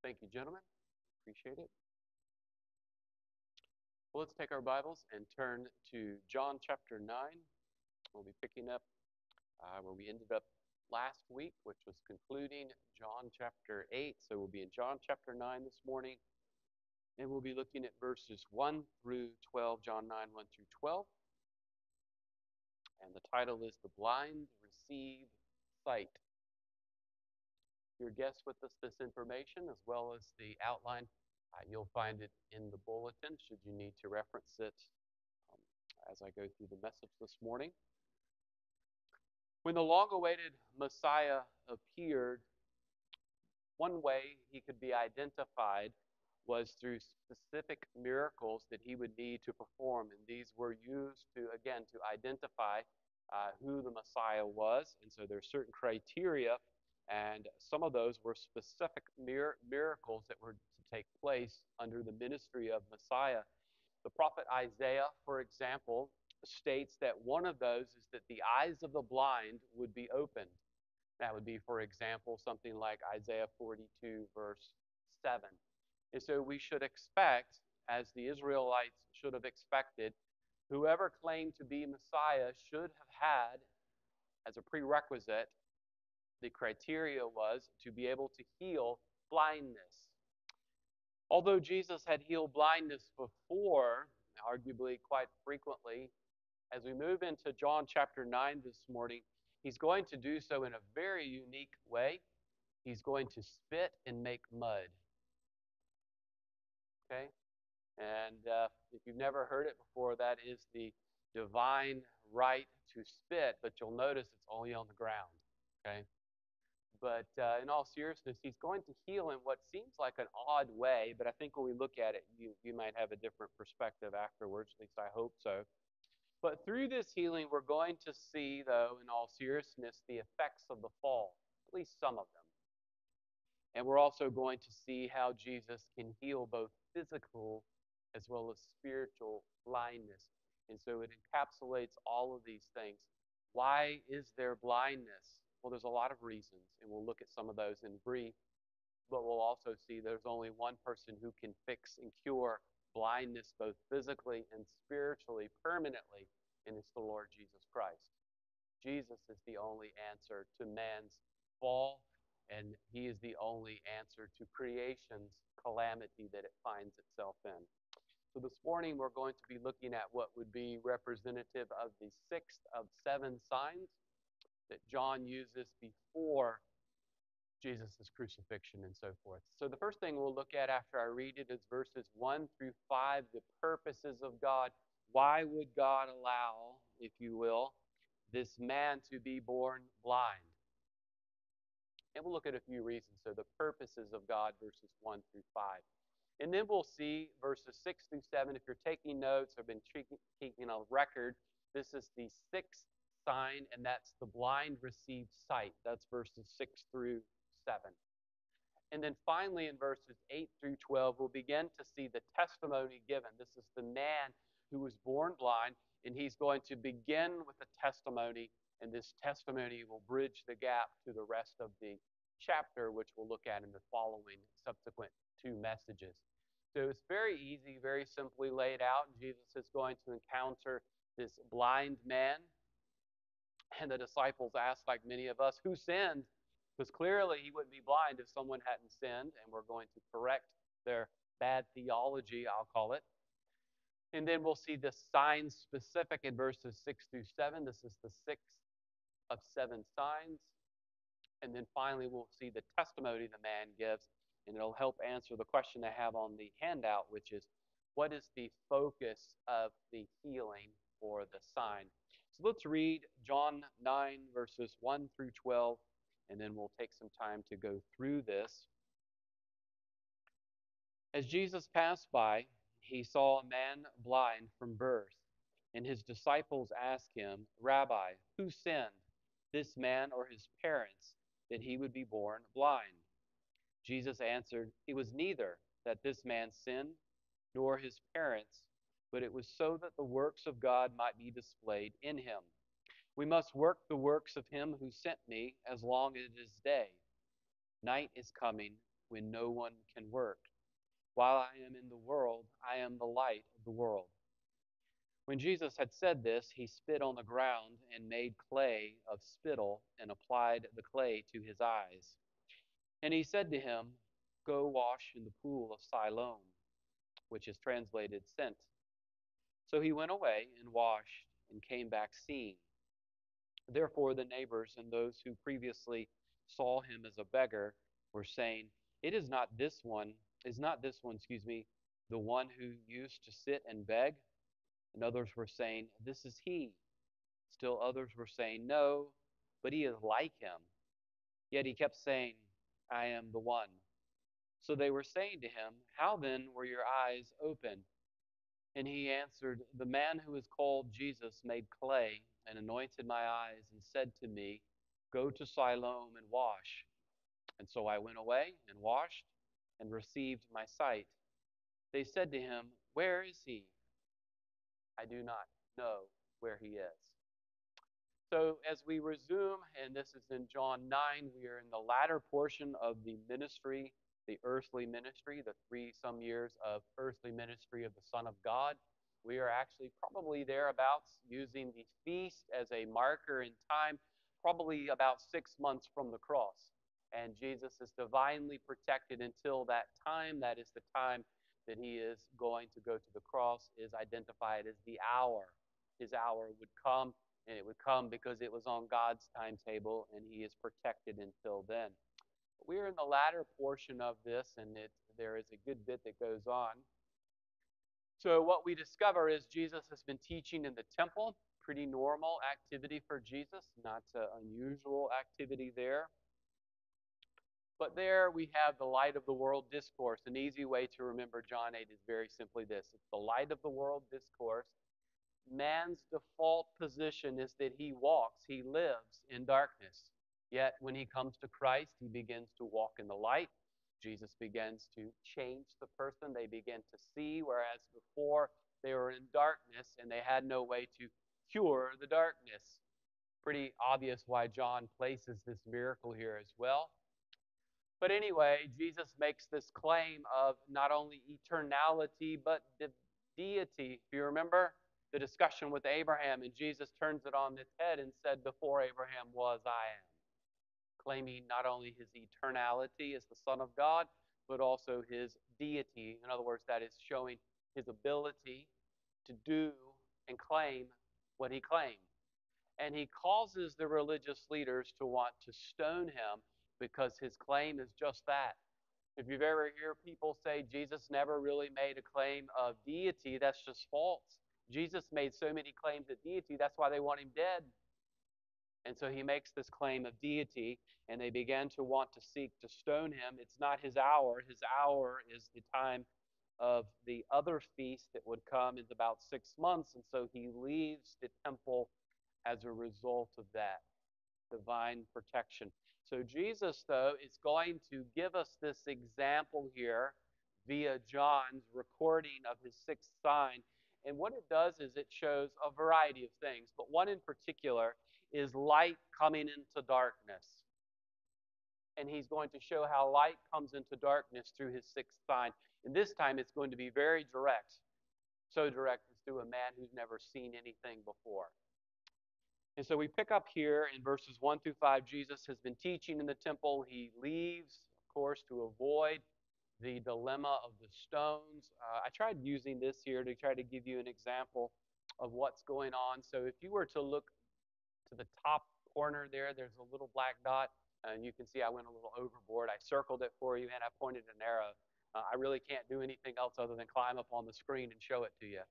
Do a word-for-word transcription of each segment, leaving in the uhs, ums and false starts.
Thank you, gentlemen. Appreciate it. Well, let's take our Bibles and turn to John chapter nine. We'll be picking up uh, where we ended up last week, which was concluding John chapter eight. So we'll be in John chapter nine this morning, and we'll be looking at verses one through twelve, John nine, one through twelve. And the title is The Blind Receive Sight. Your guests with us this information, as well as the outline, uh, you'll find it in the bulletin should you need to reference it um, as I go through the message this morning. When the long-awaited Messiah appeared, one way he could be identified was through specific miracles that he would need to perform. And these were used to, again, to identify uh, who the Messiah was. And so there's certain criteria, and some of those were specific mir- miracles that were to take place under the ministry of Messiah. The prophet Isaiah, for example, states that one of those is that the eyes of the blind would be opened. That would be, for example, something like Isaiah forty-two, verse seven. And so we should expect, as the Israelites should have expected, whoever claimed to be Messiah should have had, as a prerequisite, the criteria was to be able to heal blindness. Although Jesus had healed blindness before, arguably quite frequently, as we move into John chapter nine this morning, he's going to do so in a very unique way. He's going to spit and make mud. Okay? And uh, if you've never heard it before, that is the divine right to spit, but you'll notice it's only on the ground. Okay? But uh, in all seriousness, he's going to heal in what seems like an odd way, but I think when we look at it, you, you might have a different perspective afterwards, at least I hope so. But through this healing, we're going to see, though, in all seriousness, the effects of the fall, at least some of them. And we're also going to see how Jesus can heal both physical as well as spiritual blindness. And so it encapsulates all of these things. Why is there blindness? Well, there's a lot of reasons, and we'll look at some of those in brief. But we'll also see there's only one person who can fix and cure blindness both physically and spiritually permanently, and it's the Lord Jesus Christ. Jesus is the only answer to man's fall, and he is the only answer to creation's calamity that it finds itself in. So this morning we're going to be looking at what would be representative of the sixth of seven signs that John uses before Jesus' crucifixion and so forth. So the first thing we'll look at after I read it is verses one through five, the purposes of God. Why would God allow, if you will, this man to be born blind? And we'll look at a few reasons. So the purposes of God, verses one through five. And then we'll see verses six through seven. If you're taking notes or been keeping a record, this is the sixth sign, and that's the blind receive sight. That's verses six through seven. And then finally in verses eight through twelve, we'll begin to see the testimony given. This is the man who was born blind, and he's going to begin with a testimony, and this testimony will bridge the gap to the rest of the chapter, which we'll look at in the following subsequent two messages. So it's very easy, very simply laid out. Jesus is going to encounter this blind man, and the disciples ask, like many of us, who sinned? Because clearly he wouldn't be blind if someone hadn't sinned, and we're going to correct their bad theology, I'll call it. And then we'll see the signs specific in verses six through seven. This is the sixth of seven signs. And then finally we'll see the testimony the man gives, and it'll help answer the question I have on the handout, which is, what is the focus of the healing or the sign? So let's read John nine, verses one through twelve, and then we'll take some time to go through this. As Jesus passed by, he saw a man blind from birth, and his disciples asked him, Rabbi, who sinned, this man or his parents, that he would be born blind? Jesus answered, it was neither that this man sinned, nor his parents, but it was so that the works of God might be displayed in him. We must work the works of him who sent me as long as it is day. Night is coming when no one can work. While I am in the world, I am the light of the world." When Jesus had said this, he spit on the ground and made clay of spittle and applied the clay to his eyes. And he said to him, "Go wash in the pool of Siloam," which is translated sent. So he went away and washed and came back seeing. Therefore the neighbors and those who previously saw him as a beggar were saying, "It is not this one, is not this one, excuse me, the one who used to sit and beg?" And others were saying, "This is he." Still others were saying, "No, but he is like him." Yet he kept saying, "I am the one." So they were saying to him, "How then were your eyes opened?" And he answered, "The man who is called Jesus made clay and anointed my eyes and said to me, 'Go to Siloam and wash.' And so I went away and washed and received my sight." They said to him, "Where is he?" "I do not know where he is." So as we resume, and this is in John nine, we are in the latter portion of the ministry, the earthly ministry, the three some years of earthly ministry of the Son of God. We are actually probably thereabouts, using the feast as a marker in time, probably about six months from the cross. And Jesus is divinely protected until that time. That is the time that he is going to go to the cross, is identified as the hour. His hour would come, and it would come because it was on God's timetable, and he is protected until then. We're in the latter portion of this, and it, there is a good bit that goes on. So what we discover is Jesus has been teaching in the temple, pretty normal activity for Jesus, not uh, unusual activity there. But there we have the light of the world discourse. An easy way to remember John eight is very simply this. It's the light of the world discourse. Man's default position is that he walks, he lives in darkness. Yet when he comes to Christ, he begins to walk in the light. Jesus begins to change the person. They begin to see, whereas before they were in darkness and they had no way to cure the darkness. Pretty obvious why John places this miracle here as well. But anyway, Jesus makes this claim of not only eternality, but de- deity. If you remember the discussion with Abraham, and Jesus turns it on its head and said, "Before Abraham was, I am." Claiming not only his eternality as the Son of God, but also his deity. In other words, that is showing his ability to do and claim what he claimed. And he causes the religious leaders to want to stone him because his claim is just that. If you've ever heard people say Jesus never really made a claim of deity, that's just false. Jesus made so many claims of deity, that's why they want him dead. And so he makes this claim of deity, and they began to want to seek to stone him. It's not his hour. His hour is the time of the other feast that would come in about six months. And so he leaves the temple as a result of that divine protection. So Jesus, though, is going to give us this example here via John's recording of his sixth sign. And what it does is it shows a variety of things, but one in particular is light coming into darkness. And he's going to show how light comes into darkness through his sixth sign. And this time it's going to be very direct. So direct as through a man who's never seen anything before. And so we pick up here in verses one through five. Jesus has been teaching in the temple. He leaves, of course, to avoid the dilemma of the stones. Uh, I tried using this here to try to give you an example of what's going on. So if you were to look to the top corner there, there's a little black dot, and you can see I went a little overboard. I circled it for you, and I pointed an arrow. Uh, I really can't do anything else other than climb up on the screen and show it to you.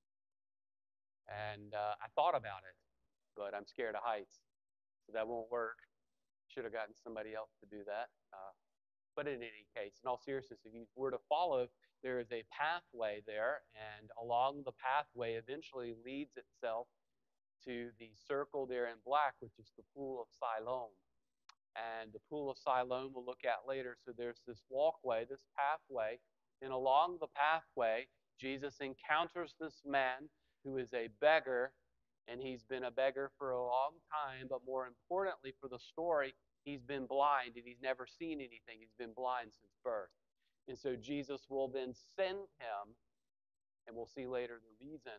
And uh, I thought about it, but I'm scared of heights, so that won't work. Should have gotten somebody else to do that. Uh, but in any case, in all seriousness, if you were to follow, there is a pathway there, and along the pathway eventually leads itself to the circle there in black, which is the pool of Siloam. And the pool of Siloam we'll look at later. So there's this walkway, this pathway, and along the pathway, Jesus encounters this man who is a beggar, and he's been a beggar for a long time, but more importantly for the story, He's been blind and he's never seen anything. He's been blind since birth. And so Jesus will then send him, and we'll see later the reason,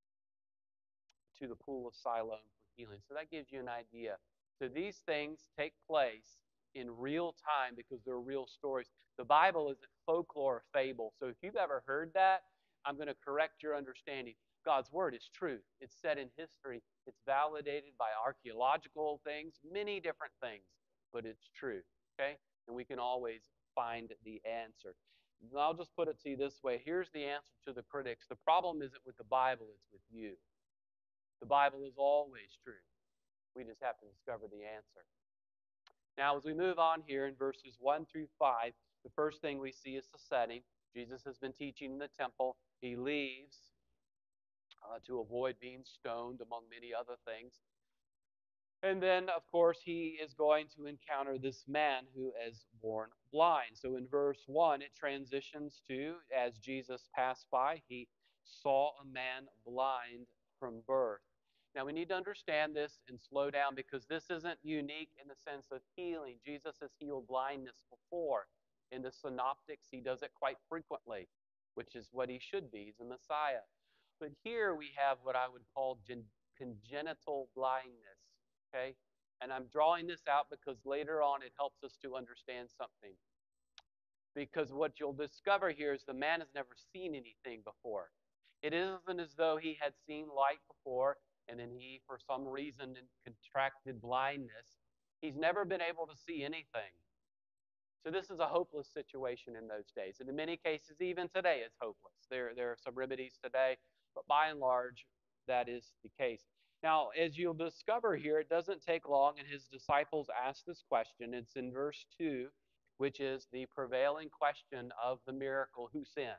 to the pool of Siloam for healing. So that gives you an idea. So these things take place in real time because they're real stories. The Bible isn't folklore or fable. So if you've ever heard that, I'm going to correct your understanding. God's Word is truth. It's set in history. It's validated by archaeological things, many different things, but it's true. Okay? And we can always find the answer. And I'll just put it to you this way. Here's the answer to the critics. The problem isn't with the Bible, it's with you. The Bible is always true. We just have to discover the answer. Now, as we move on here in verses one through five, the first thing we see is the setting. Jesus has been teaching in the temple. He leaves uh, to avoid being stoned, among many other things. And then, of course, he is going to encounter this man who is born blind. So in verse one, it transitions to, as Jesus passed by, he saw a man blind from birth. Now, we need to understand this and slow down because this isn't unique in the sense of healing. Jesus has healed blindness before. In the Synoptics, he does it quite frequently, which is what he should be. He's a Messiah. But here we have what I would call gen- congenital blindness, okay? And I'm drawing this out because later on it helps us to understand something. Because what you'll discover here is the man has never seen anything before. It isn't as though he had seen light before and then he, for some reason, contracted blindness. He's never been able to see anything. So this is a hopeless situation in those days. And in many cases, even today, it's hopeless. There, there are some remedies today, but by and large, that is the case. Now, as you'll discover here, it doesn't take long, and his disciples ask this question. It's in verse two, which is the prevailing question of the miracle, who sinned?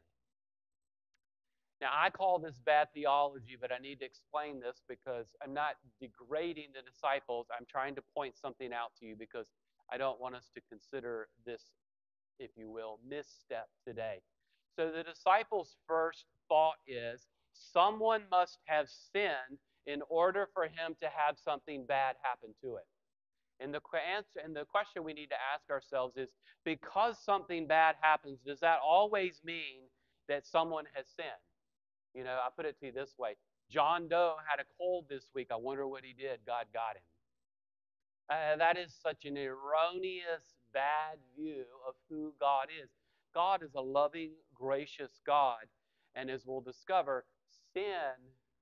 Now, I call this bad theology, but I need to explain this because I'm not degrading the disciples. I'm trying to point something out to you because I don't want us to consider this, if you will, misstep today. So the disciples' first thought is, someone must have sinned in order for him to have something bad happen to it. And the answer and the question we need to ask ourselves is, because something bad happens, does that always mean that someone has sinned? You know, I put it to you this way. John Doe had a cold this week. I wonder what he did. God got him. Uh, that is such an erroneous, bad view of who God is. God is a loving, gracious God. And as we'll discover, sin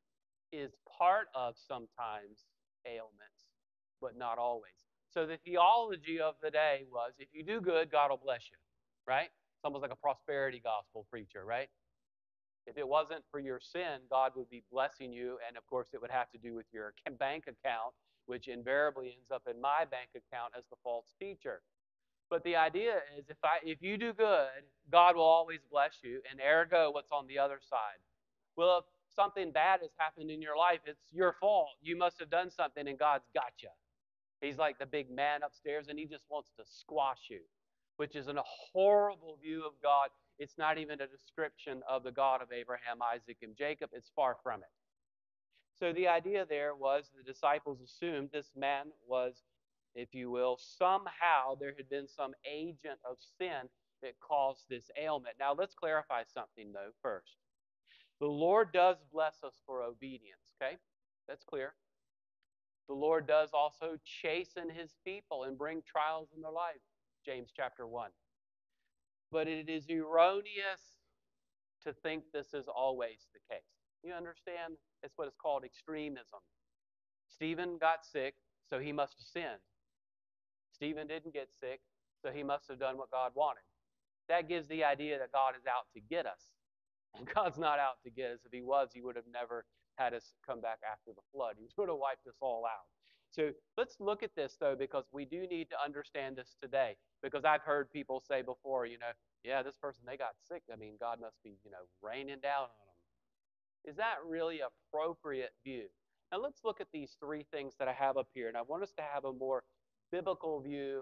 is part of sometimes ailments, but not always. So the theology of the day was, if you do good, God will bless you, right? It's almost like a prosperity gospel preacher, right? If it wasn't for your sin, God would be blessing you, and of course it would have to do with your bank account, which invariably ends up in my bank account as the false teacher. But the idea is, if I if you do good, God will always bless you, and ergo, what's on the other side? Well, if something bad has happened in your life, it's your fault. You must have done something, and God's got you. He's like the big man upstairs, and he just wants to squash you, which is a horrible view of God. It's not even a description of the God of Abraham, Isaac, and Jacob. It's far from it. So the idea there was the disciples assumed this man was, if you will, somehow there had been some agent of sin that caused this ailment. Now let's clarify something, though, first. The Lord does bless us for obedience, okay? That's clear. The Lord does also chasten his people and bring trials in their life, James chapter one. But it is erroneous to think this is always the case. You understand? It's what is called extremism. Stephen got sick, so he must have sinned. Stephen didn't get sick, so he must have done what God wanted. That gives the idea that God is out to get us. And God's not out to get us. If he was, he would have never had us come back after the flood. He would have wiped us all out. So let's look at this, though, because we do need to understand this today. Because I've heard people say before, you know, yeah, this person, they got sick. I mean, God must be, you know, raining down on them. Is that really appropriate view? Now let's look at these three things that I have up here. And I want us to have a more biblical view.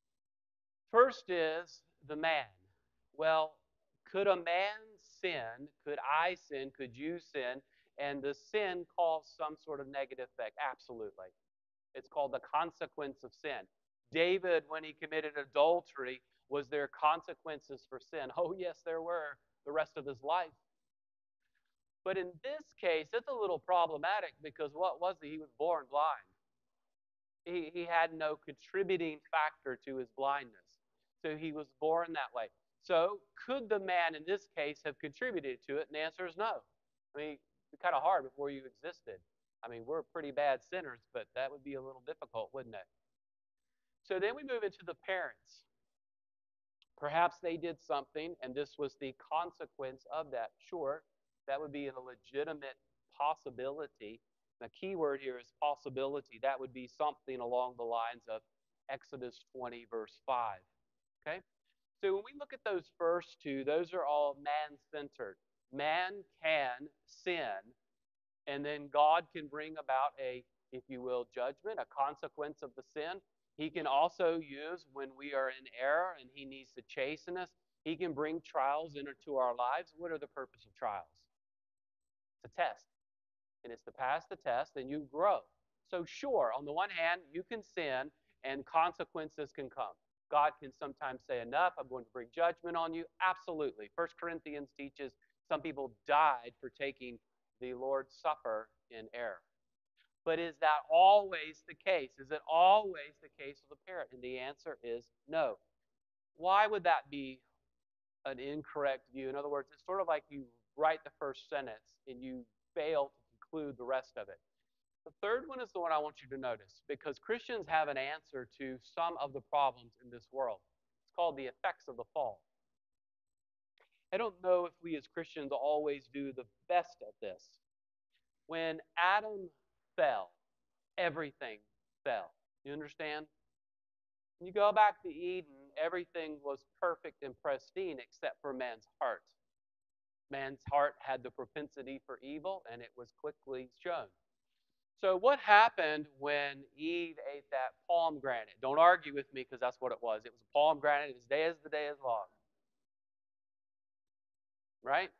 First is the man. Well, could a man sin? Could I sin? Could you sin? And the sin cause some sort of negative effect? Absolutely. It's called the consequence of sin. David, when he committed adultery, was there consequences for sin? Oh, yes, there were the rest of his life. But in this case, it's a little problematic because what was he? He was born blind. He, he had no contributing factor to his blindness. So he was born that way. So could the man in this case have contributed to it? And the answer is no. I mean, it's kind of hard before you existed. I mean, we're pretty bad sinners, but that would be a little difficult, wouldn't it? So then we move into the parents. Perhaps they did something, and this was the consequence of that. Sure, that would be a legitimate possibility. The key word here is possibility. That would be something along the lines of Exodus twenty, verse five. Okay? So when we look at those first two, those are all man-centered. Man can sin, and then God can bring about a, if you will, judgment, a consequence of the sin. He can also use when we are in error and he needs to chasten us. He can bring trials into our lives. What are the purpose of trials? It's a test. And it's to pass the test and you grow. So sure, on the one hand, you can sin and consequences can come. God can sometimes say, enough, I'm going to bring judgment on you. Absolutely. First Corinthians teaches some people died for taking the Lord's Supper in error. But is that always the case? Is it always the case with a parent? And the answer is no. Why would that be an incorrect view? In other words, it's sort of like you write the first sentence and you fail to conclude the rest of it. The third one is the one I want you to notice because Christians have an answer to some of the problems in this world. It's called the effects of the fall. I don't know if we as Christians always do the best at this. When Adam fell, everything fell. You understand? When you go back to Eden, everything was perfect and pristine except for man's heart. Man's heart had the propensity for evil, and it was quickly shown. So what happened when Eve ate that pomegranate? Don't argue with me because that's what it was. It was a pomegranate as day as the day is long. Right?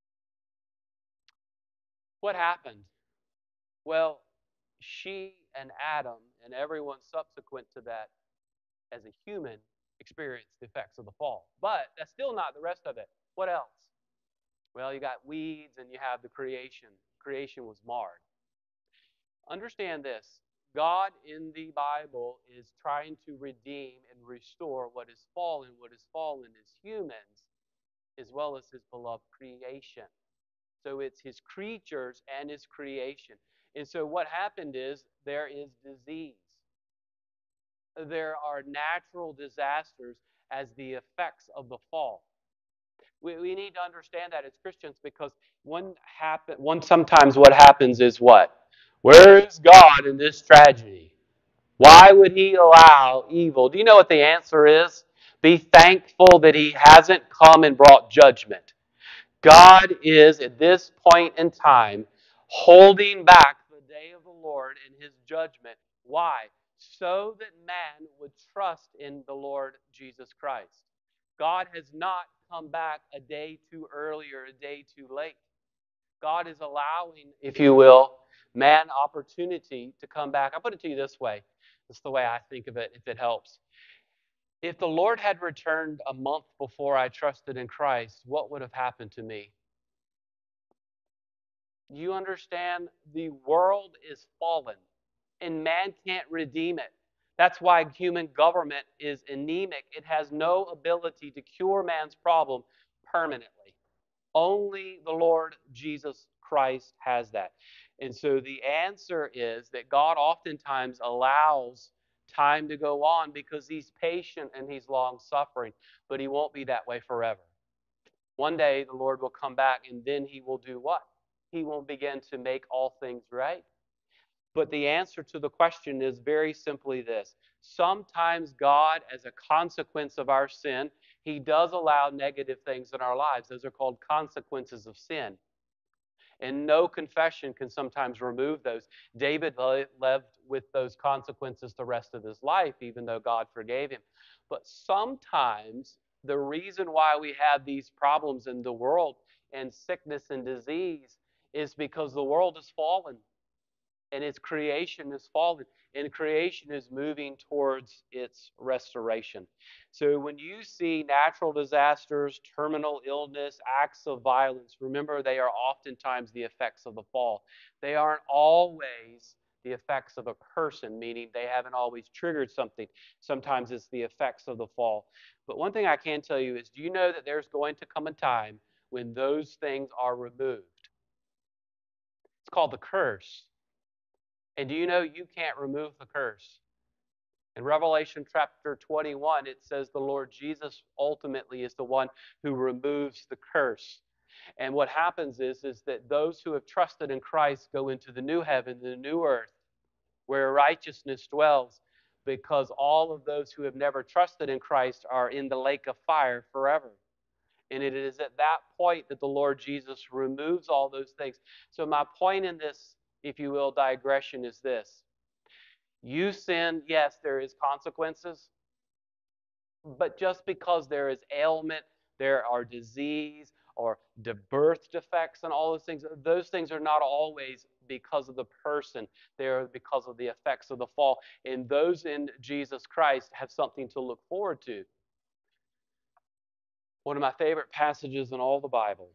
What happened? Well, she and Adam and everyone subsequent to that as a human experienced the effects of the fall. But that's still not the rest of it. What else? Well, you got weeds and you have the creation. Creation was marred. Understand this. God in the Bible is trying to redeem and restore what is fallen. What is fallen is humans as well as his beloved creation. So it's his creatures and his creation. And so what happened is there is disease. There are natural disasters as the effects of the fall. We, we need to understand that as Christians because one happen, one sometimes what happens is what? Where is God in this tragedy? Why would he allow evil? Do you know what the answer is? Be thankful that he hasn't come and brought judgment. God is, at this point in time, holding back the day of the Lord and his judgment. Why? So that man would trust in the Lord Jesus Christ. God has not come back a day too early or a day too late. God is allowing, if you will, man opportunity to come back. I'll put it to you this way. This is the way I think of it, if it helps. If the Lord had returned a month before I trusted in Christ, what would have happened to me? You understand? The world is fallen, and man can't redeem it. That's why human government is anemic. It has no ability to cure man's problem permanently. Only the Lord Jesus Christ has that. And so the answer is that God oftentimes allows time to go on because he's patient and he's long suffering, but he won't be that way forever. One day the Lord will come back and then he will do what? He will begin to make all things right. But the answer to the question is very simply this. Sometimes God, as a consequence of our sin, he does allow negative things in our lives. Those are called consequences of sin. And no confession can sometimes remove those. David lived with those consequences the rest of his life, even though God forgave him. But sometimes the reason why we have these problems in the world and sickness and disease is because the world is fallen. and its creation is fallen, and creation is moving towards its restoration. So when you see natural disasters, terminal illness, acts of violence, remember they are oftentimes the effects of the fall. They aren't always the effects of a person, meaning they haven't always triggered something. Sometimes it's the effects of the fall. But one thing I can tell you is, do you know that there's going to come a time when those things are removed? It's called the curse. And do you know you can't remove the curse? In Revelation chapter twenty-one, it says the Lord Jesus ultimately is the one who removes the curse. And what happens is, is that those who have trusted in Christ go into the new heaven, the new earth, where righteousness dwells, because all of those who have never trusted in Christ are in the lake of fire forever. And it is at that point that the Lord Jesus removes all those things. So my point in this, if you will, digression is this. You sin, yes, there is consequences, but just because there is ailment, there are disease or the birth defects and all those things, those things are not always because of the person. They are because of the effects of the fall. And those in Jesus Christ have something to look forward to. One of my favorite passages in all the Bible.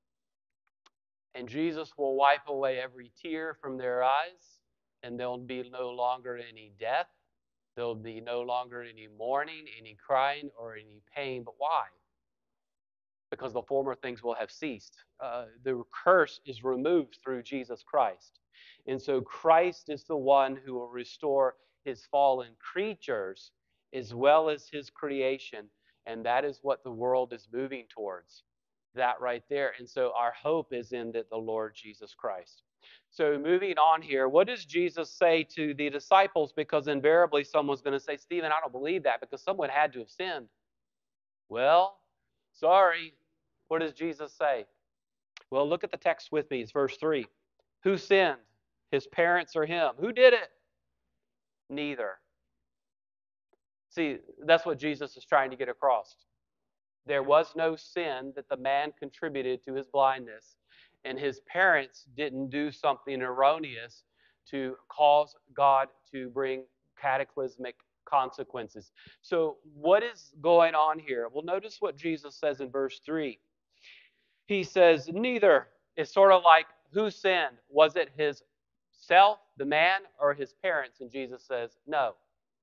And Jesus will wipe away every tear from their eyes, and there'll be no longer any death. There'll be no longer any mourning, any crying, or any pain. But why? Because the former things will have ceased. Uh, the curse is removed through Jesus Christ. And so Christ is the one who will restore his fallen creatures as well as his creation. And that is what the world is moving towards. That right there. And so our hope is in that the Lord Jesus Christ. So moving on here, what does Jesus say to the disciples? Because invariably someone's going to say, Stephen, I don't believe that because someone had to have sinned. Well, sorry. What does Jesus say? Well, look at the text with me. It's verse three. Who sinned? His parents or him? Who did it? Neither. See, that's what Jesus is trying to get across. There was no sin that the man contributed to his blindness, and his parents didn't do something erroneous to cause God to bring cataclysmic consequences. So what is going on here? Well, notice what Jesus says in verse three. He says, neither. It's sort of like, who sinned? Was it his self, the man, or his parents? And Jesus says, no,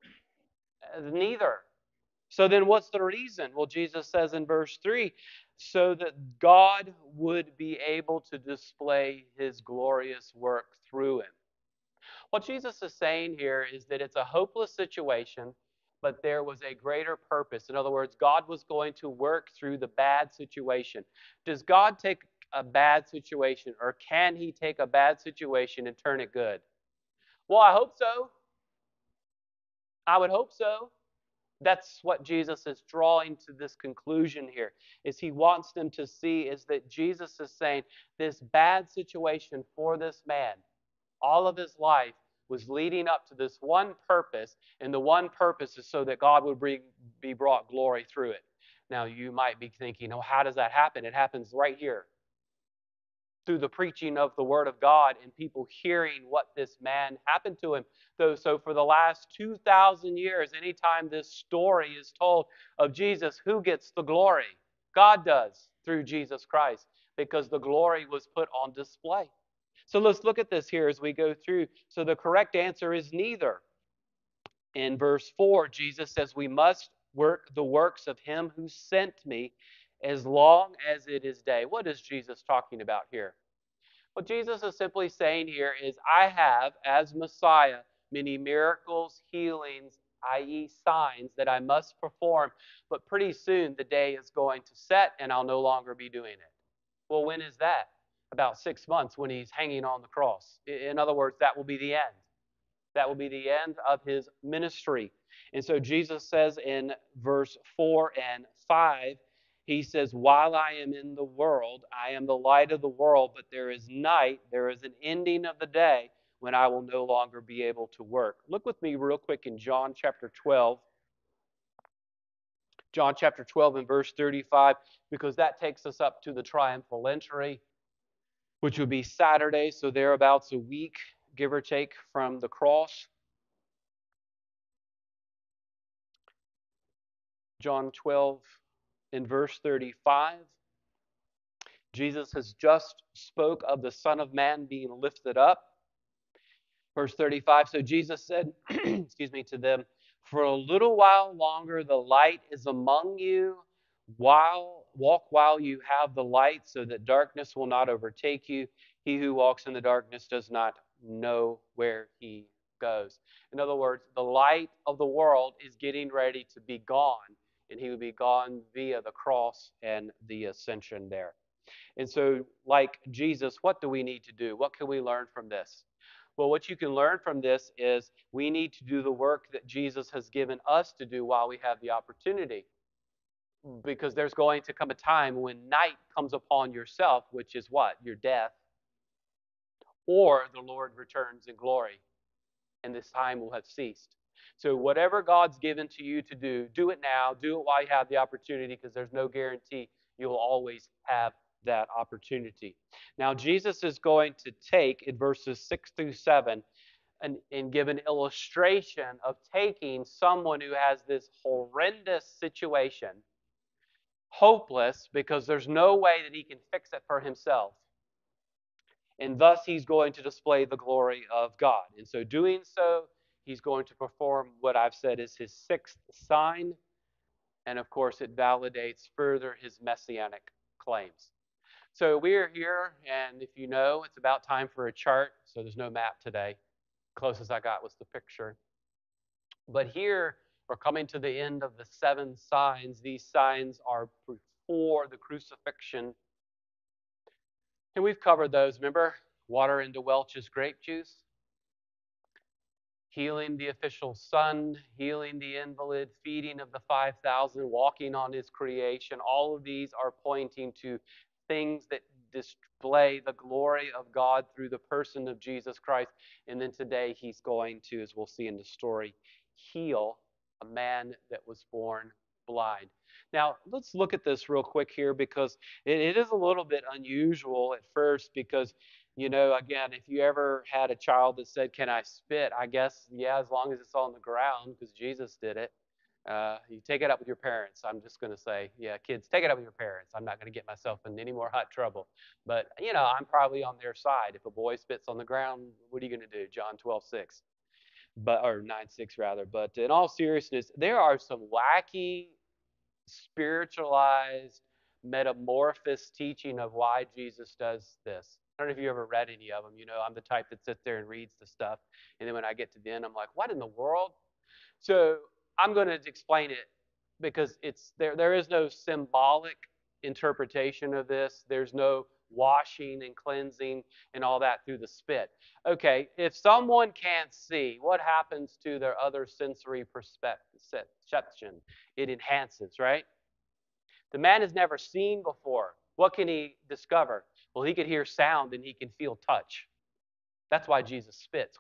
neither. So then what's the reason? Well, Jesus says in verse three, so that God would be able to display his glorious work through him. What Jesus is saying here is that it's a hopeless situation, but there was a greater purpose. In other words, God was going to work through the bad situation. Does God take a bad situation, or can he take a bad situation and turn it good? Well, I hope so. I would hope so. That's what Jesus is drawing to this conclusion here, is he wants them to see is that Jesus is saying this bad situation for this man, all of his life was leading up to this one purpose, and the one purpose is so that God would bring, be brought glory through it. Now, you might be thinking, oh, how does that happen? It happens right here through the preaching of the Word of God and people hearing what this man happened to him. So for the last two thousand years, anytime this story is told of Jesus, who gets the glory? God does through Jesus Christ, because the glory was put on display. So let's look at this here as we go through. So the correct answer is neither. In verse four, Jesus says, we must work the works of him who sent me as long as it is day. What is Jesus talking about here? What Jesus is simply saying here is, I have, as Messiah, many miracles, healings, that is signs that I must perform, but pretty soon the day is going to set and I'll no longer be doing it. Well, when is that? About six months when he's hanging on the cross. In other words, that will be the end. That will be the end of his ministry. And so Jesus says in verse four and five, he says, while I am in the world, I am the light of the world, but there is night, there is an ending of the day when I will no longer be able to work. Look with me real quick in John chapter twelve. John chapter twelve and verse thirty-five, because that takes us up to the triumphal entry, which would be Saturday, so thereabouts a week, give or take, from the cross. John twelve in verse thirty-five. Jesus has just spoke of the Son of Man being lifted up. Verse thirty-five, so Jesus said, excuse me, to them, for a little while longer the light is among you, while walk while you have the light, so that darkness will not overtake you. He who walks in the darkness does not know where he goes. In other words, the light of the world is getting ready to be gone, and he will be gone via the cross and the ascension there. And so, like Jesus, what do we need to do? What can we learn from this? Well, what you can learn from this is we need to do the work that Jesus has given us to do while we have the opportunity. Because there's going to come a time when night comes upon yourself, which is what? Your death, or the Lord returns in glory, and this time will have ceased. So, whatever God's given to you to do, do it now. Do it while you have the opportunity, because there's no guarantee you'll always have that opportunity. Now, Jesus is going to take in verses six through seven and, and give an illustration of taking someone who has this horrendous situation, hopeless, because there's no way that he can fix it for himself. And thus, he's going to display the glory of God. And so, doing so, he's going to perform what I've said is his sixth sign. And of course, it validates further his messianic claims. So, we're here, and if you know, it's about time for a chart. So, there's no map today. Closest I got was the picture. But here, we're coming to the end of the seven signs. These signs are before the crucifixion. And we've covered those, remember? Water into Welch's grape juice, healing the official son, healing the invalid, feeding of the five thousand, walking on his creation. All of these are pointing to things that display the glory of God through the person of Jesus Christ. And then today he's going to, as we'll see in the story, heal a man that was born blind. Now, let's look at this real quick here, because it, it is a little bit unusual at first, because, you know, again, if you ever had a child that said, can I spit? I guess, yeah, as long as it's on the ground, because Jesus did it. Uh, you take it up with your parents. I'm just going to say, yeah, kids, take it up with your parents. I'm not going to get myself in any more hot trouble. But, you know, I'm probably on their side. If a boy spits on the ground, what are you going to do? John twelve six. But, or nine six rather. But in all seriousness, there are some wacky, spiritualized, metamorphous teaching of why Jesus does this. I don't know if you ever read any of them. You know, I'm the type that sits there and reads the stuff. And then when I get to the end, I'm like, what in the world? So I'm going to explain it, because it's there. There is no symbolic interpretation of this. There's no washing and cleansing and all that through the spit. Okay, if someone can't see, what happens to their other sensory perception? It enhances, right? The man has never seen before. What can he discover? Well, he can hear sound and he can feel touch. That's why Jesus spits.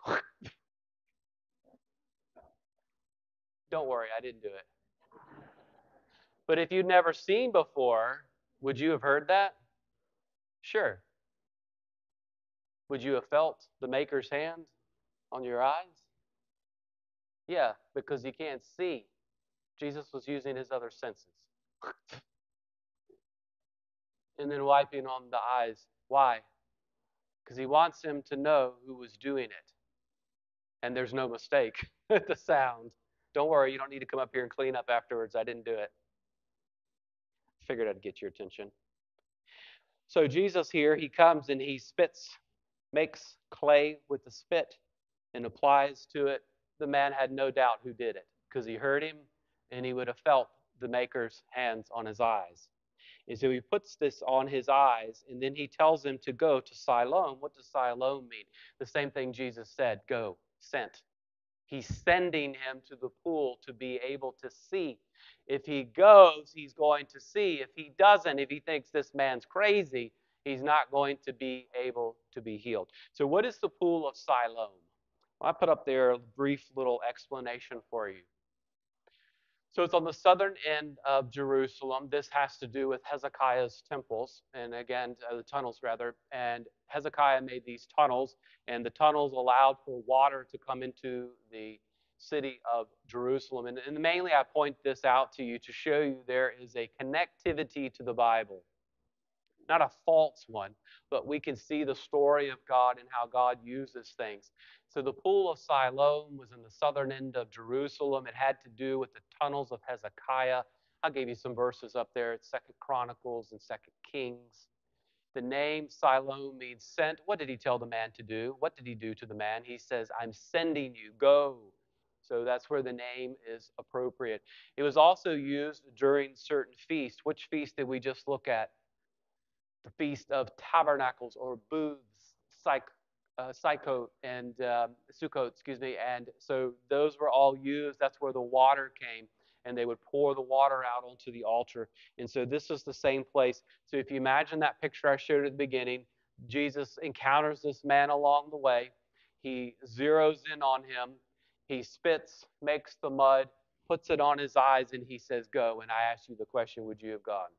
Don't worry, I didn't do it. But if you'd never seen before, would you have heard that? Sure. Would you have felt the Maker's hand on your eyes? Yeah, because you can't see. Jesus was using his other senses. And then wiping on the eyes. Why? Because he wants him to know who was doing it. And there's no mistake. The sound. Don't worry, you don't need to come up here and clean up afterwards. I didn't do it. Figured I'd get your attention. So Jesus here, he comes and he spits, makes clay with the spit, and applies to it. The man had no doubt who did it, because he heard him and he would have felt the Maker's hands on his eyes. And so he puts this on his eyes, and then he tells him to go to Siloam. What does Siloam mean? The same thing Jesus said, go, sent. He's sending him to the pool to be able to see. If he goes, he's going to see. If he doesn't, if he thinks this man's crazy, he's not going to be able to be healed. So what is the pool of Siloam? Well, I put up there a brief little explanation for you. So it's on the southern end of Jerusalem. This has to do with Hezekiah's temples, and again, uh, the tunnels rather. And Hezekiah made these tunnels, and the tunnels allowed for water to come into the city of Jerusalem. And, and mainly, I point this out to you to show you there is a connectivity to the Bible, not a false one, but we can see the story of God and how God uses things. So the pool of Siloam was in the southern end of Jerusalem. It had to do with the tunnels of Hezekiah. I'll give you some verses up there. It's Second Chronicles and Second Kings. The name Siloam means sent. What did he tell the man to do? What did he do to the man? He says, I'm sending you. Go. So that's where the name is appropriate. It was also used during certain feasts. Which feast did we just look at? The Feast of Tabernacles or Booths, Psych, uh, Psycho and um, Sukkot, excuse me. And so those were all used. That's where the water came, and they would pour the water out onto the altar. And so this is the same place. So if you imagine that picture I showed at the beginning, Jesus encounters this man along the way. He zeroes in on him. He spits, makes the mud, puts it on his eyes, and he says, go. And I ask you the question, would you have gone?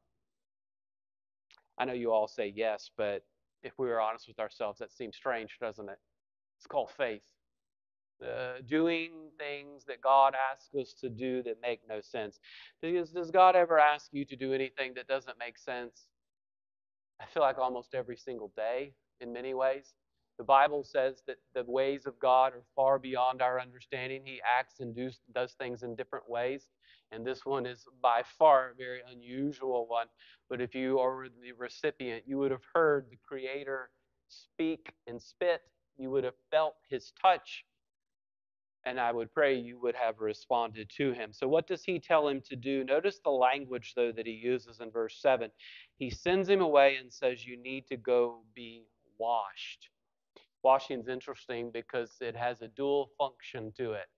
I know you all say yes, but if we were honest with ourselves, that seems strange, doesn't it? It's called faith. Uh, doing things that God asks us to do that make no sense. Does, does God ever ask you to do anything that doesn't make sense? I feel like almost every single day in many ways. The Bible says that the ways of God are far beyond our understanding. He acts and does, does things in different ways. And this one is by far a very unusual one. But if you are the recipient, you would have heard the Creator speak and spit. You would have felt His touch. And I would pray you would have responded to him. So, what does he tell him to do? Notice the language, though, that he uses in verse seven. He sends him away and says, you need to go be washed. Washing is interesting because it has a dual function to it.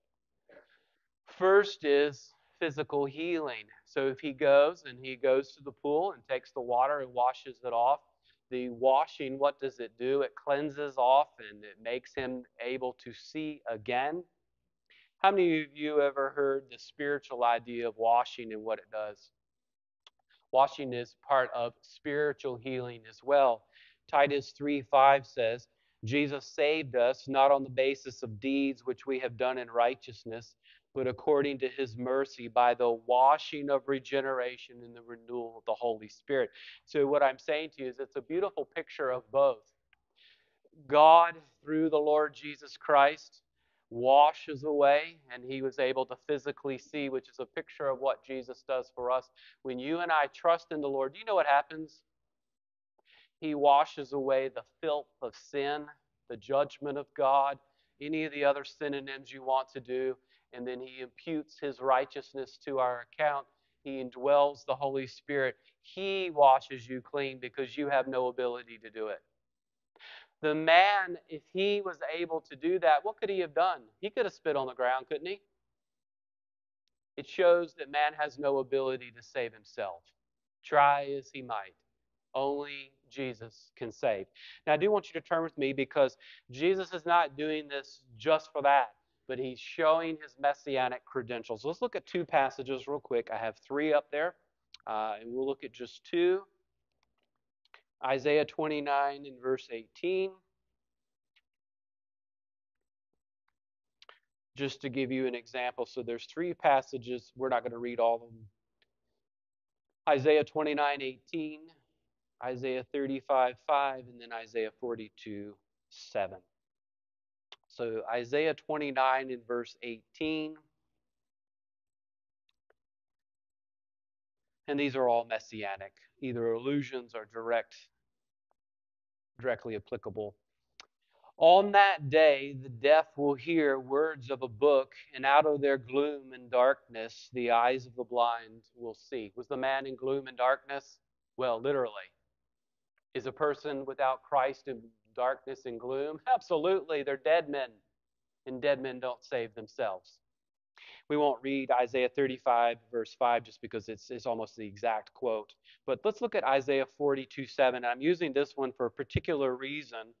First is physical healing. So, if he goes and he goes to the pool and takes the water and washes it off, the washing, what does it do? It cleanses off and it makes him able to see again. How many of you ever heard the spiritual idea of washing and what it does? Washing is part of spiritual healing as well. Titus three five says, Jesus saved us not on the basis of deeds which we have done in righteousness, but according to his mercy by the washing of regeneration and the renewal of the Holy Spirit. So what I'm saying to you is it's a beautiful picture of both. God, through the Lord Jesus Christ, washes away, and he was able to physically see, which is a picture of what Jesus does for us. When you and I trust in the Lord, do you know what happens? He washes away the filth of sin, the judgment of God, any of the other synonyms you want to do, and then he imputes his righteousness to our account. He indwells the Holy Spirit. He washes you clean because you have no ability to do it. The man, if he was able to do that, what could he have done? He could have spit on the ground, couldn't he? It shows that man has no ability to save himself. Try as he might. Only Jesus can save. Now, I do want you to turn with me because Jesus is not doing this just for that, but he's showing his messianic credentials. Let's look at two passages real quick. I have three up there, uh, and we'll look at just two. Isaiah twenty-nine and verse eighteen. Just to give you an example, so there's three passages. We're not going to read all of them. Isaiah twenty-nine eighteen, Isaiah thirty-five five, and then Isaiah forty-two seven. So Isaiah twenty-nine in verse eighteen. And these are all messianic, either allusions or direct, directly applicable. On that day, the deaf will hear words of a book, and out of their gloom and darkness, the eyes of the blind will see. Was the man in gloom and darkness? Well, literally. Is a person without Christ in darkness and gloom? Absolutely. They're dead men, and dead men don't save themselves. We won't read Isaiah thirty-five, verse five, just because it's, it's almost the exact quote. But let's look at Isaiah forty-two seven. I'm using this one for a particular reason.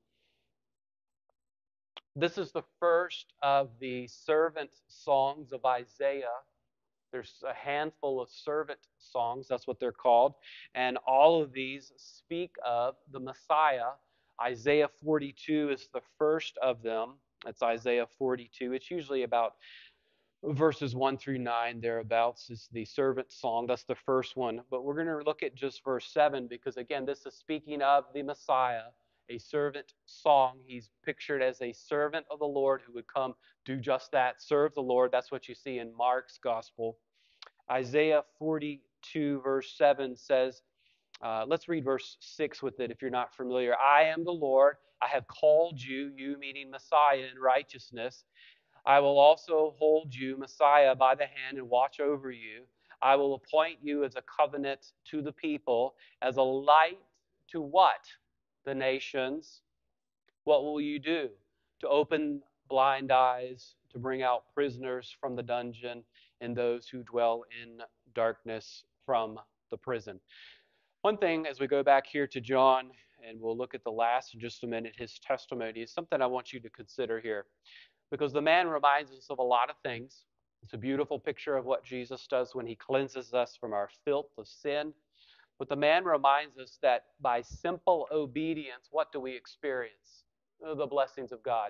This is the first of the servant songs of Isaiah. There's a handful of servant songs, that's what they're called, and all of these speak of the Messiah. Isaiah forty-two is the first of them. It's Isaiah forty-two. It's usually about verses one through nine, thereabouts, is the servant song. That's the first one. But we're going to look at just verse seven because, again, this is speaking of the Messiah, a servant song. He's pictured as a servant of the Lord who would come do just that, serve the Lord. That's what you see in Mark's gospel. Isaiah forty-two, verse seven says, uh, let's read verse six with it if you're not familiar. I am the Lord. I have called you, you meaning Messiah, in righteousness. I will also hold you, Messiah, by the hand and watch over you. I will appoint you as a covenant to the people, as a light to what? The nations. What will you do? To open blind eyes, to bring out prisoners from the dungeon, and those who dwell in darkness from the prison. One thing as we go back here to John, and we'll look at the last in just a minute, his testimony, is something I want you to consider here. Because the man reminds us of a lot of things. It's a beautiful picture of what Jesus does when he cleanses us from our filth of sin. But the man reminds us that by simple obedience, what do we experience? The blessings of God.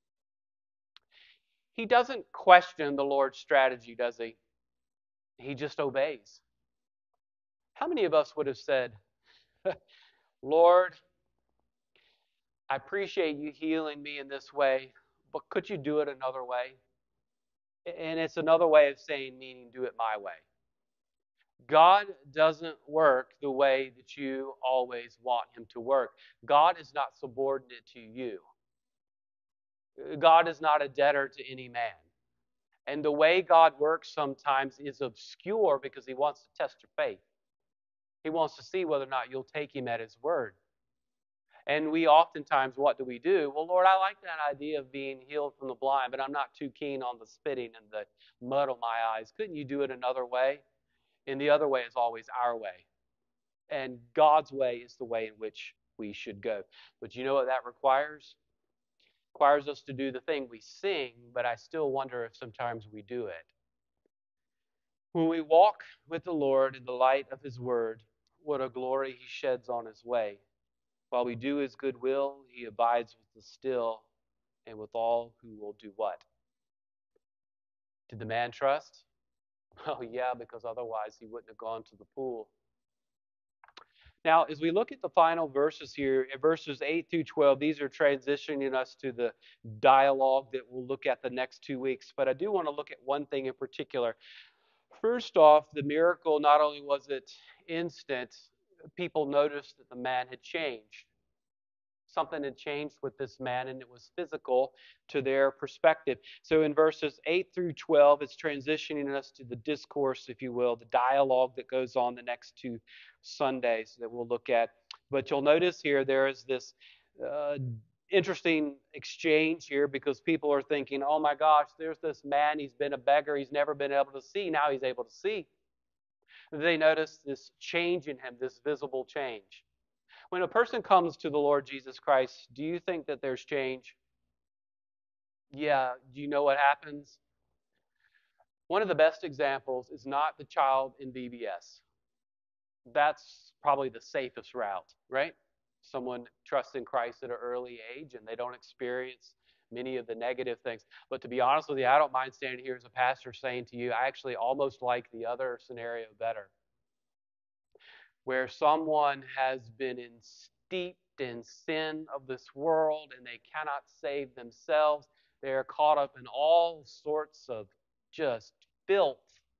He doesn't question the Lord's strategy, does he? He just obeys. How many of us would have said, Lord, I appreciate you healing me in this way, but could you do it another way? And it's another way of saying, meaning, do it my way. God doesn't work the way that you always want him to work. God is not subordinate to you. God is not a debtor to any man. And the way God works sometimes is obscure because he wants to test your faith. He wants to see whether or not you'll take him at his word. And we oftentimes, what do we do? Well, Lord, I like that idea of being healed from the blind, but I'm not too keen on the spitting and the mud on my eyes. Couldn't you do it another way? And the other way is always our way. And God's way is the way in which we should go. But you know what that requires? It requires us to do the thing we sing, but I still wonder if sometimes we do it. When we walk with the Lord in the light of his word, what a glory he sheds on his way. While we do his good will, he abides with the still and with all who will do what? Did the man trust? Oh, yeah, because otherwise he wouldn't have gone to the pool. Now, as we look at the final verses here, in verses eight through twelve, these are transitioning us to the dialogue that we'll look at the next two weeks. But I do want to look at one thing in particular. First off, the miracle, not only was it instant, people noticed that the man had changed. Something had changed with this man, and it was physical to their perspective. So in verses eight through twelve, it's transitioning us to the discourse, if you will, the dialogue that goes on the next two Sundays that we'll look at. But you'll notice here there is this uh, interesting exchange here because people are thinking, oh my gosh, there's this man, he's been a beggar, he's never been able to see, now he's able to see. They notice this change in him, this visible change. When a person comes to the Lord Jesus Christ, do you think that there's change? Yeah. Do you know what happens? One of the best examples is not the child in V B S. That's probably the safest route, right? Someone trusts in Christ at an early age and they don't experience many of the negative things. But to be honest with you, I don't mind standing here as a pastor saying to you, I actually almost like the other scenario better, where someone has been in steeped in sin of this world and they cannot save themselves. They are caught up in all sorts of just filth.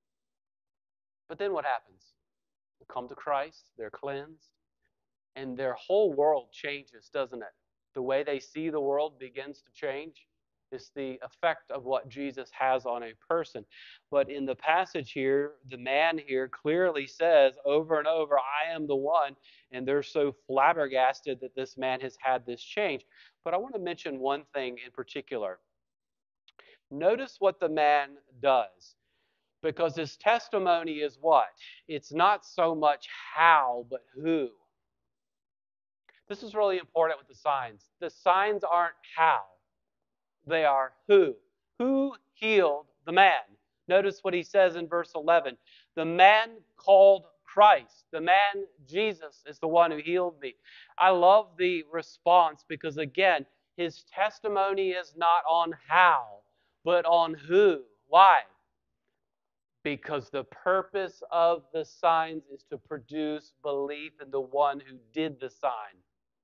But then what happens? They come to Christ, they're cleansed, and their whole world changes, doesn't it? The way they see the world begins to change. It's the effect of what Jesus has on a person. But in the passage here, the man here clearly says over and over, I am the one. And they're so flabbergasted that this man has had this change. But I want to mention one thing in particular. Notice what the man does. Because his testimony is what? It's not so much how, but who. This is really important with the signs. The signs aren't how. They are who. Who healed the man? Notice what he says in verse eleven. The man called Christ, the man Jesus, is the one who healed me. I love the response because, again, his testimony is not on how, but on who. Why? Because the purpose of the signs is to produce belief in the one who did the sign.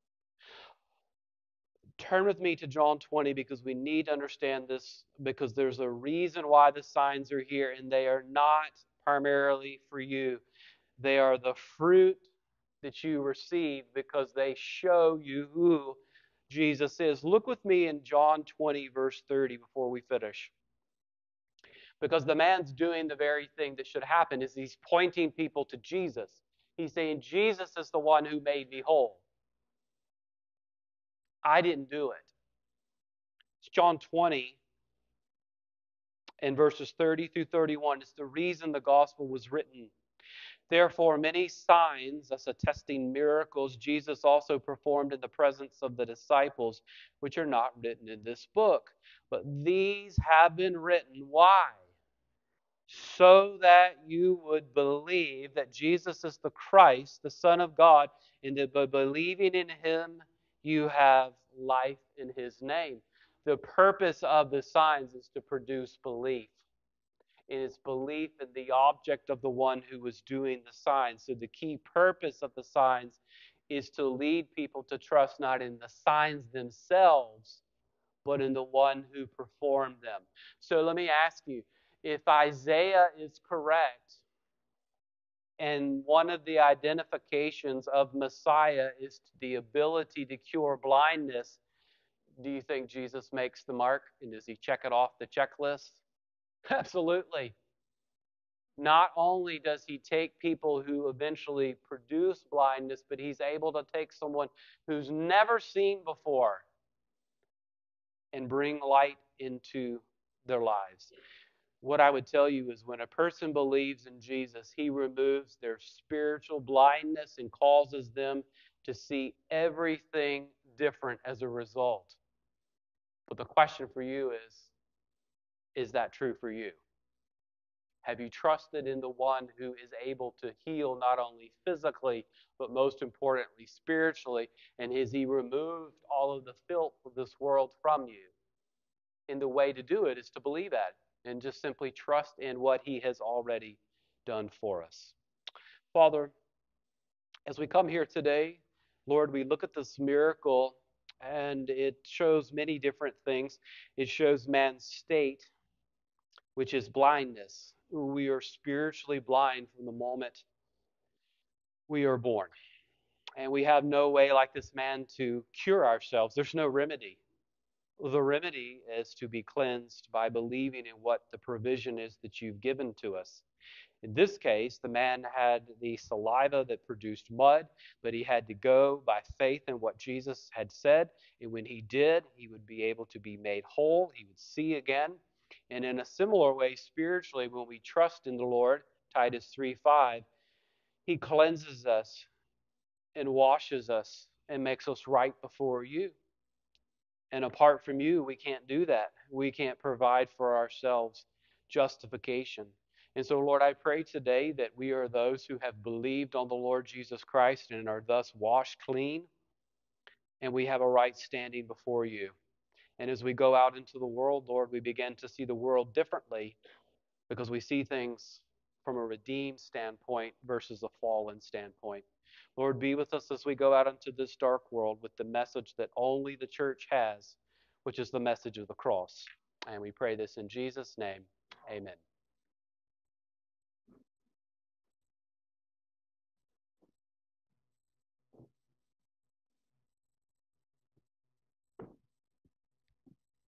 Turn with me to John twenty because we need to understand this, because there's a reason why the signs are here, and they are not primarily for you. They are the fruit that you receive because they show you who Jesus is. Look with me in John twenty, verse thirty, before we finish. Because the man's doing the very thing that should happen, is he's pointing people to Jesus. He's saying, Jesus is the one who made me whole. I didn't do it. It's John twenty and verses thirty through thirty-one. It's the reason the gospel was written. Therefore, many signs, thus attesting miracles, Jesus also performed in the presence of the disciples, which are not written in this book. But these have been written. Why? So that you would believe that Jesus is the Christ, the Son of God, and that by believing in him, you have life in his name. The purpose of the signs is to produce belief. It is belief in the object of the one who was doing the signs. So the key purpose of the signs is to lead people to trust not in the signs themselves, but in the one who performed them. So let me ask you, if Isaiah is correct, and one of the identifications of Messiah is the ability to cure blindness, do you think Jesus makes the mark? And does he check it off the checklist? Absolutely. Not only does he take people who eventually produce blindness, but he's able to take someone who's never seen before and bring light into their lives. What I would tell you is when a person believes in Jesus, he removes their spiritual blindness and causes them to see everything different as a result. But the question for you is, is that true for you? Have you trusted in the one who is able to heal not only physically, but most importantly, spiritually? And has he removed all of the filth of this world from you? And the way to do it is to believe that and just simply trust in what he has already done for us. Father, as we come here today, Lord, we look at this miracle and it shows many different things. It shows man's state, which is blindness. We are spiritually blind from the moment we are born. And we have no way, like this man, to cure ourselves. There's no remedy. The remedy is to be cleansed by believing in what the provision is that you've given to us. In this case, the man had the saliva that produced mud, but he had to go by faith in what Jesus had said. And when he did, he would be able to be made whole. He would see again. And in a similar way, spiritually, when we trust in the Lord, Titus three five, he cleanses us and washes us and makes us right before you. And apart from you, we can't do that. We can't provide for ourselves justification. And so, Lord, I pray today that we are those who have believed on the Lord Jesus Christ and are thus washed clean, and we have a right standing before you. And as we go out into the world, Lord, we begin to see the world differently because we see things from a redeemed standpoint versus a fallen standpoint. Lord, be with us as we go out into this dark world with the message that only the church has, which is the message of the cross. And we pray this in Jesus' name. Amen.